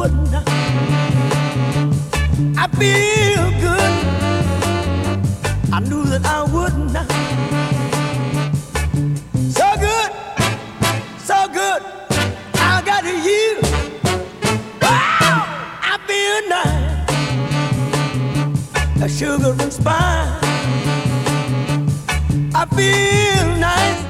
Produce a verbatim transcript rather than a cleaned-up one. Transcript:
wouldn't. I feel good. I knew that I wouldn't. So good, so good. I got you. Wow, I feel nice. A sugar and spice. I feel nice.